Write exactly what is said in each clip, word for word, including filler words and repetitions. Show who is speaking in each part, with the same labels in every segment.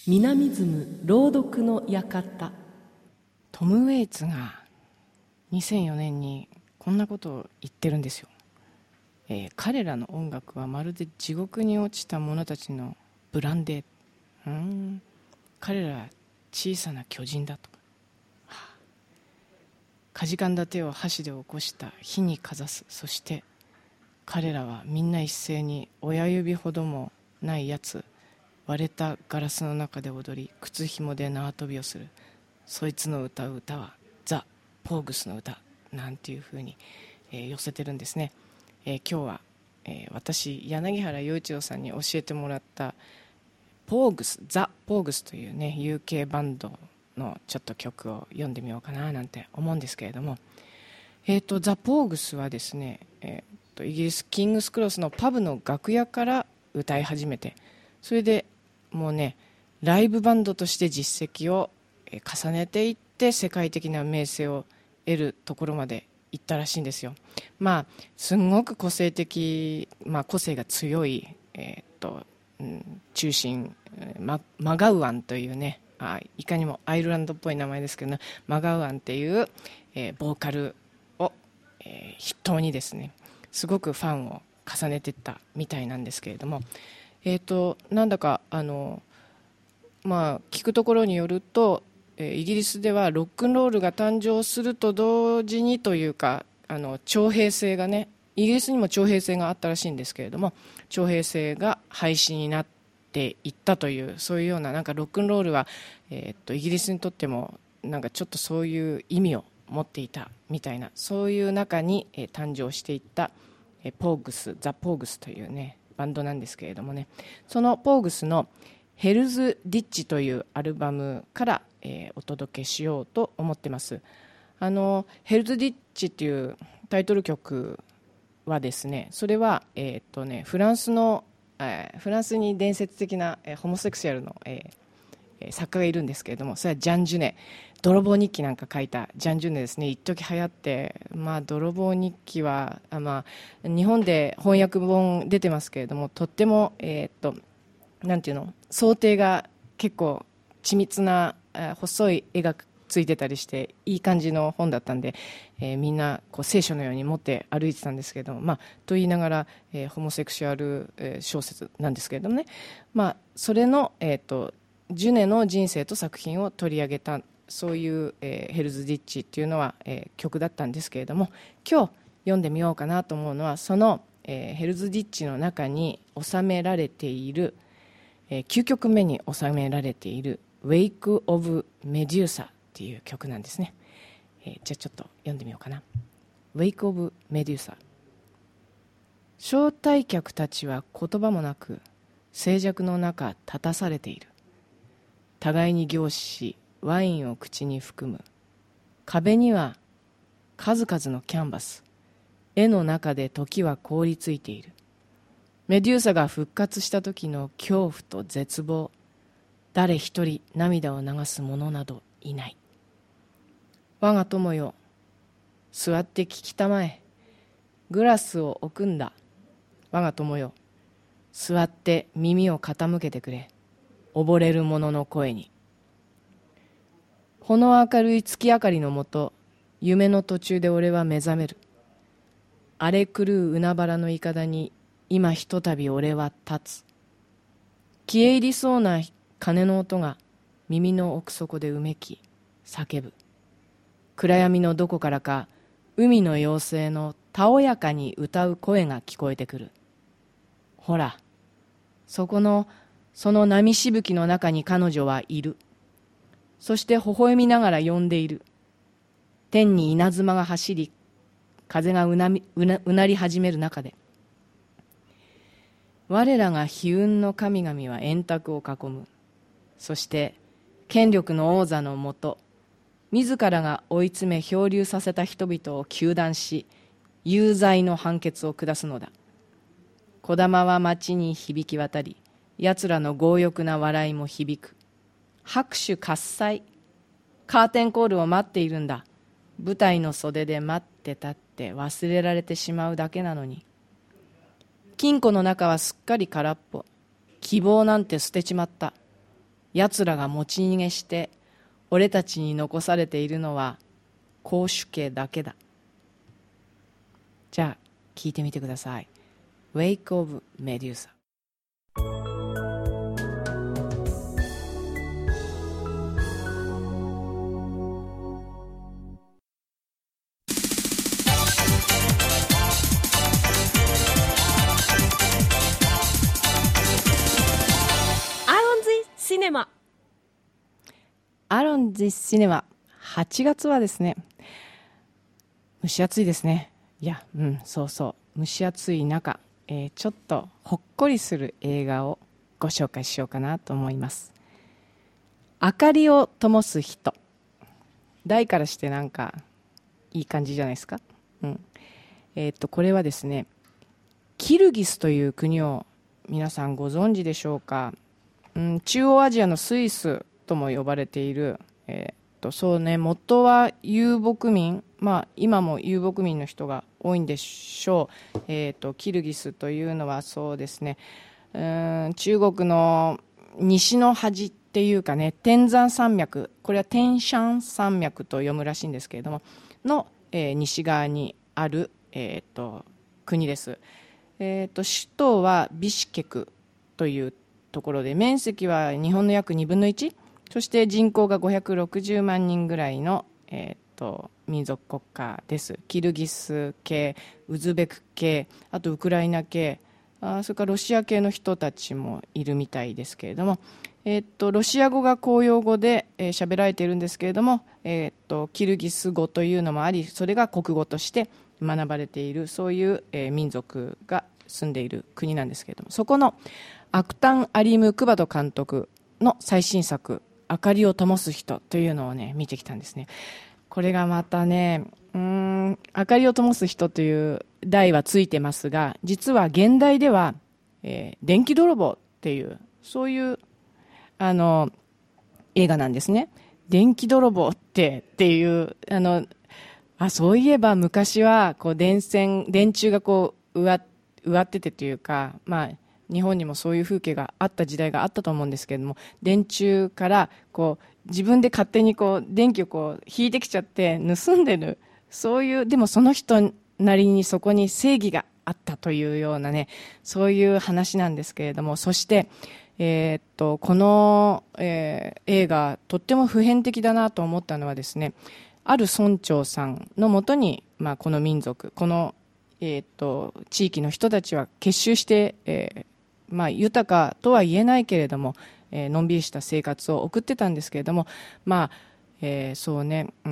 Speaker 1: 南ズ朗読の館。
Speaker 2: トム・ウェイツがにせんよねんにこんなことを言ってるんですよ、えー、彼らの音楽はまるで地獄に落ちた者たちのブランデー。うーん彼らは小さな巨人だと、はあ、かじかんだ手を箸で起こした火にかざす。そして彼らはみんな一斉に親指ほどもないやつ割れたガラスの中で踊り、靴ひもで縄跳びをする。そいつの歌う歌はザ・ポーグスの歌なんていうふうに、えー、寄せてるんですね、えー、今日は、えー、私柳原洋一郎さんに教えてもらったポーグス、ザ・ポーグスというね ユーケー バンドのちょっと曲を読んでみようかななんて思うんですけれども、えーと、ザ・ポーグスはですね、えーと、イギリスキングスクロスのパブの楽屋から歌い始めて、それでもうねライブバンドとして実績を重ねていって世界的な名声を得るところまで行ったらしいんですよ。まあすごく個性的、まあ、個性が強い、えーっとうん、中心マ, マガウアンというね、あいかにもアイルランドっぽい名前ですけど、ね、マガウアンっていう、えー、ボーカルを、えー、筆頭にですねすごくファンを重ねていったみたいなんですけれども、えーと、なんだかあの、まあ、聞くところによると、えー、イギリスではロックンロールが誕生すると同時にというか、あの徴兵制がね、イギリスにも徴兵制があったらしいんですけれども、徴兵制が廃止になっていったという、そういうような、なんかロックンロールは、えーと、イギリスにとってもなんかちょっとそういう意味を持っていたみたいな、そういう中に、えー、誕生していった、えー、ポーグス、ザ・ポーグスというねバンドなんですけれどもね、そのポーグスのヘルズ・ディッチというアルバムから、えー、お届けしようと思ってます。あのヘルズ・ディッチっていうタイトル曲はですね、それは、えーっとね、フランスの、えー、フランスに伝説的な、えー、ホモセクシュアルの、えー、作家がいるんですけれども、それはジャン・ジュネ、泥棒日記なんか書いたジャン・ジュネですね。一時流行って、まあ、泥棒日記は、あ、まあ、日本で翻訳本出てますけれども、とっても、えー、っとなんていうの、想定が結構緻密な、細い絵がついてたりしていい感じの本だったんで、えー、みんなこう聖書のように持って歩いてたんですけども、まあ、と言いながら、えー、ホモセクシュアル、えー、小説なんですけれどもね、まあ、それの、えー、とジュネの人生と作品を取り上げた、そういう、えー、ヘルズ・ディッチっていうのは、えー、曲だったんですけれども、今日読んでみようかなと思うのは、その、えー、ヘルズ・ディッチの中に収められている、えー、きゅうきょくめに収められている「ウェイク・オブ・メデューサ」っていう曲なんですね、えー、じゃあちょっと読んでみようかな。ウェイク・オブ・メデューサ。招待客たちは言葉もなく静寂の中立たされている。互いに凝視しワインを口に含む。壁には数々のキャンバス、絵の中で時は凍りついている。メデューサが復活した時の恐怖と絶望、誰一人涙を流す者などいない。我が友よ、座って聞きたまえ。グラスを置くんだ。我が友よ、座って耳を傾けてくれ。溺れる者の声に。ほの明るい月明かりのもと、夢の途中で俺は目覚める。荒れ狂う海原のいかだに今ひとたび俺は立つ。消え入りそうな鐘の音が耳の奥底でうめき叫ぶ。暗闇のどこからか海の妖精のたおやかに歌う声が聞こえてくる。ほら、そこのその波しぶきの中に彼女はいる。そして微笑みながら呼んでいる。天に稲妻が走り、風がうなみ、うな、うなり始める中で、我らが悲運の神々は円卓を囲む。そして権力の王座のもと、自らが追い詰め漂流させた人々を糾弾し、有罪の判決を下すのだ。小玉は町に響き渡り、奴らの強欲な笑いも響く。拍手喝采、カーテンコールを待っているんだ。舞台の袖で待ってたって忘れられてしまうだけなのに。金庫の中はすっかり空っぽ。希望なんて捨てちまった。 やつらが持ち逃げして俺たちに残されているのは公主家だけだ。じゃあ聞いてみてください。 Wake of Medusa。
Speaker 1: シネマ。
Speaker 2: アロンジシネマ。はちがつはですね、蒸し暑いですね。いや、うん、そうそう、蒸し暑い中、えー、ちょっとほっこりする映画をご紹介しようかなと思います。明かりを灯す人。題からしてなんかいい感じじゃないですか。うん。えー、っとこれはですね、キルギスという国を皆さんご存知でしょうか。うん、中央アジアのスイスとも呼ばれている、えー、っとそうね、元は遊牧民、まあ、今も遊牧民の人が多いんでしょう。えー、っとキルギスというのはそうですね、うん、中国の西の端っていうかね、天山山脈、これは天山山脈と読むらしいんですけれどもの、えー、西側にある、えー、っと国です。えー、っと首都はビシケクというところで、面積は日本の約にぶんのいち、そして人口がごひゃくろくじゅうまんにんぐらいの、えー、と民族国家です。キルギス系、ウズベク系、あとウクライナ系、あそれからロシア系の人たちもいるみたいですけれども、えー、とロシア語が公用語で喋、えー、られているんですけれども、えー、とキルギス語というのもあり、それが国語として学ばれている、そういう、えー、民族が住んでいる国なんですけれども、そこのアクタン・アリム・クバド監督の最新作、明かりを灯す人というのをね見てきたんですね。これがまたね、うーん、明かりを灯す人という題はついてますが、実は現代では、えー、電気泥棒っていうそういうあの映画なんですね。電気泥棒ってっていうあのあそういえば昔はこう電線電柱がこう植わ植わっててというか、まあ日本にもそういう風景があった時代があったと思うんですけれども、電柱からこう自分で勝手にこう電気をこう引いてきちゃって盗んでる、そういう、でもその人なりにそこに正義があったというようなね、そういう話なんですけれども、そして、えー、っとこの、えー、映画とっても普遍的だなと思ったのはですね、ある村長さんのもとに、まあ、この民族、この、えー、っと地域の人たちは結集して、えーまあ、豊かとは言えないけれども、えー、のんびりした生活を送ってたんですけれども、まあえー、そうね、うん、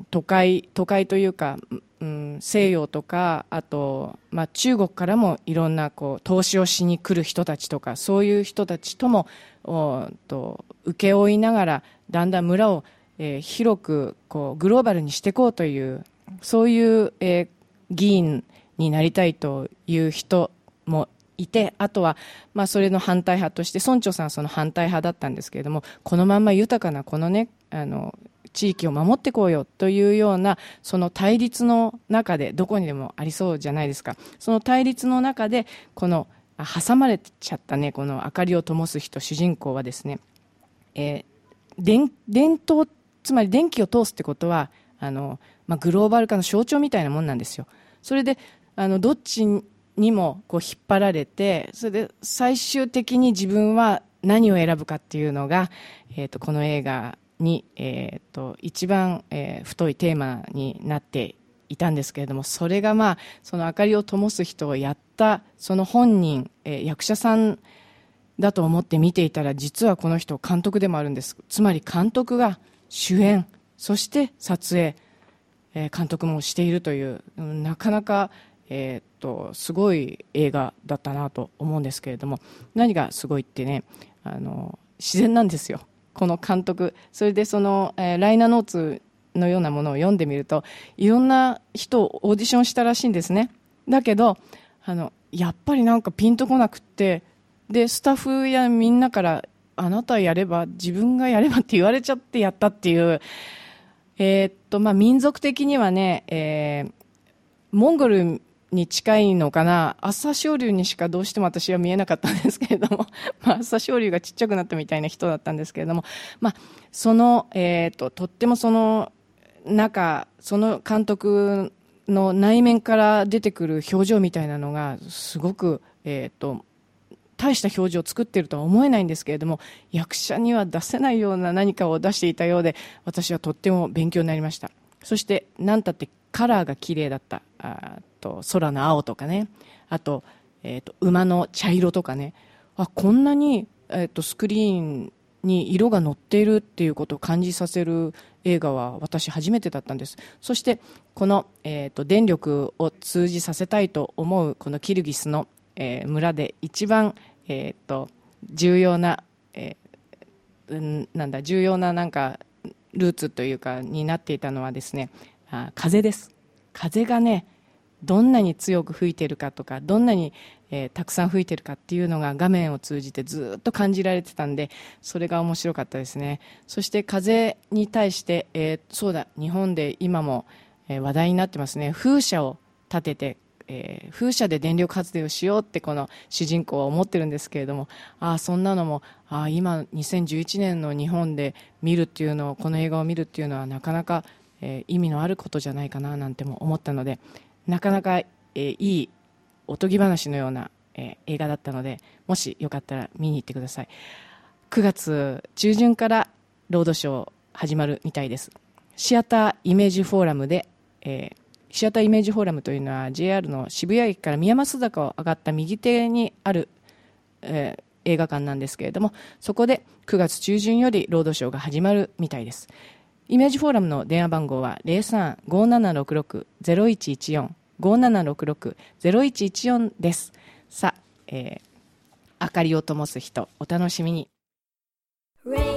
Speaker 2: 都会都会というか、うん、西洋とか、あと、まあ、中国からもいろんなこう投資をしに来る人たちとか、そういう人たちともおと請け負いながら、だんだん村を、えー、広くこうグローバルにしていこうという、そういう、えー、議員になりたいという人もいて、あとは、まあ、それの反対派として村長さんはその反対派だったんですけれども、このまま豊かなこのね、あの地域を守っていこうよというような、その対立の中で、どこにでもありそうじゃないですか。その対立の中で、この挟まれちゃったね、この明かりを灯す人、主人公はですね、えー、電電灯、つまり電気を通すってことは、あの、まあ、グローバル化の象徴みたいなもんなんですよ。それであのどっちにもこう引っ張られて、それで最終的に自分は何を選ぶかっていうのが、えー、とこの映画に、えー、と一番、えー、太いテーマになっていたんですけれども、それが、まあ、その明かりを灯す人をやったその本人、えー、役者さんだと思って見ていたら、実はこの人監督でもあるんです。つまり監督が主演、そして撮影、えー、監督もしているという、うん、なかなかえー、っとすごい映画だったなと思うんですけれども、何がすごいってね、あの自然なんですよ、この監督。それでその、えー、ライナーノーツのようなものを読んでみると、いろんな人をオーディションしたらしいんですね。だけどあのやっぱりなんかピンとこなくって、でスタッフやみんなから、あなたやれば、自分がやればって言われちゃってやったっていう、えーっとまあ、民族的にはね、えーモンゴルに近いのかな。朝青龍にしかどうしても私は見えなかったんですけれども、まあ、朝青龍がちっちゃくなったみたいな人だったんですけれども、まあ、その、えーと、とってもその中、その監督の内面から出てくる表情みたいなのがすごく、えーと、大した表情を作っているとは思えないんですけれども、役者には出せないような何かを出していたようで、私はとっても勉強になりました。そして何たってカラーが綺麗だった。あと空の青とかね、あと、えーと馬の茶色とかね、あ、こんなに、えーとスクリーンに色が乗っているっていうことを感じさせる映画は私初めてだったんです。そしてこの、えーと電力を通じさせたいと思うこのキルギスの、えー村で一番、えーと重要な、えーうん、なんだ重要ななんかルーツというかになっていたのはですね、あ、風です。風がね、どんなに強く吹いているかとか、どんなに、えーたくさん吹いているかっていうのが画面を通じてずっと感じられてたんで、それが面白かったですね。そして風に対して、えーそうだ、日本で今も、えー話題になってますね。風車を立てて、えー風車で電力発電をしようってこの主人公は思ってるんですけれども、ああ、そんなのも、ああ、今にせんじゅういちねんの日本で見るっていうのを、この映画を見るっていうのはなかなか、えー意味のあることじゃないかななんても思ったので、なかなか、えーいいおとぎ話のような、えー映画だったので、もしよかったら見に行ってください。くがつ中旬からロードショー始まるみたいです。シアターイメージフォーラムで、えーシアターイメージフォーラムというのは ジェイアール の渋谷駅から宮益坂を上がった右手にある、えー映画館なんですけれども、そこでくがつ中旬よりロードショーが始まるみたいです。イメージフォーラムの電話番号は ゼロさん ごーななろくろく ゼロいちいちよん ごーななろくろく ゼロいちいちよん です。さあ、えー明かりを灯す人、お楽しみに。